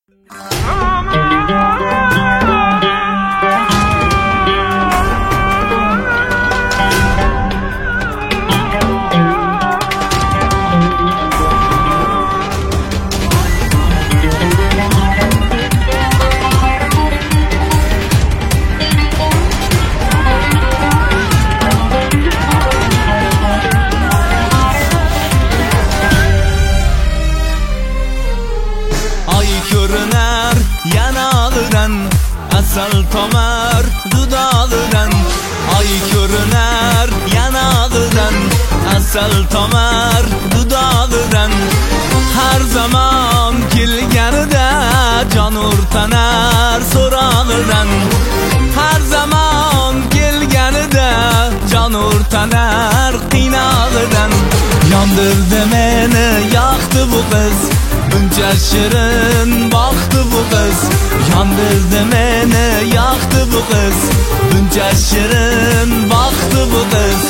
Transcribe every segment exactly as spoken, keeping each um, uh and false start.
Ko'rinar yanog'idan asal tomar dudog'idan. Oy ko'rinar yanog'idan asal tomar dudog'idan. Har zamon kelganida jon o'rtanar so'rog'idan. Har zamon kelganida jon o'rtanar qiynog'idan. Yondirdi meni yoqdi bu qiz, buncha shirin boqdi bu qiz. Yondirdi meni yoqdi bu qiz, buncha shirin boqdi bu qiz.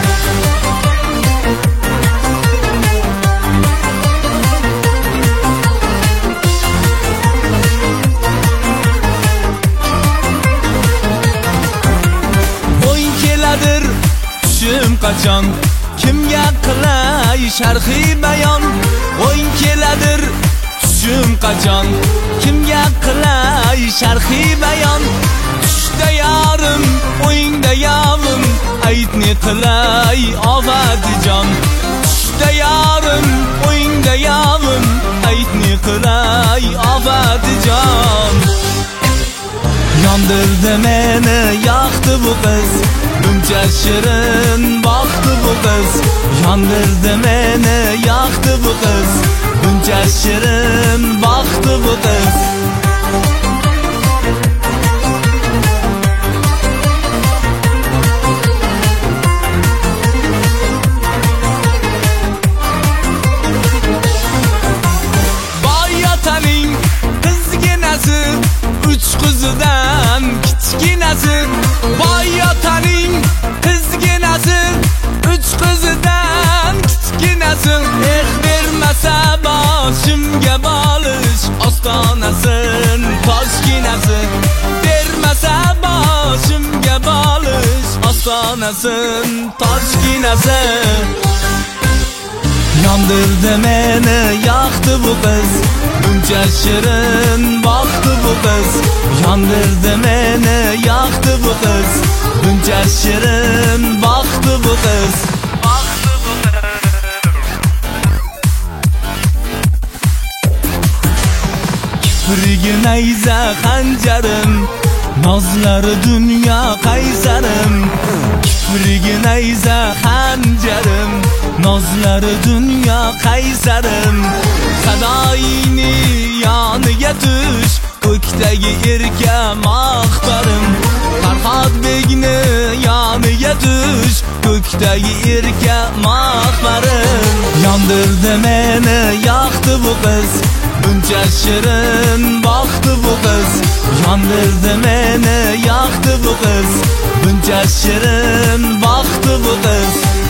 O'y keladir tushim qachon, kimga qilay sharhi bayon. O'y keladir tushim qachon, kimga qilay sharhi bayon. Tushda yarim, o'yingda yavim, aytni qilay ovadijon. Tushda yarim, o'yingda yavim, aytni qilay ovadijon. Yondirdi meni yoqdi bu qiz, buncha shirin boqdi bu qiz. Yondirdi meni yoqdi bu qiz, buncha shirin boqdi bu qiz. Boyotaning qizginasi, uch qizidan kichkinasi. Boyotaning qizginasi, uch qizidan kichkinasi. Eh bermasa boshimga bolish, ostonasin toshginasi. Bermasa boshimga bolish, ostonasin toshginasi. Yondirdi meni yoqdi bu qiz, buncha shirin boqdi bu qiz. Yondirdi meni yoqdi bu qiz, buncha shirin boqdi bu qiz. Kiprigi nayza xanjarim, nozlari dunyo qaysarim. Kiprigi nayza xanjarim, nozlari dunyo qaysarim. Sadoyini yoniga tush, ko'kdagi erka maqtarim. Farhod begni yoniga tush, ko'kdagi erka maqtarim. Yondirdi meni yoqdi bu qiz, buncha shirin boqdi bu qiz. Yondirdi meni yoqdi bu qiz, buncha shirin boqdi bu qiz.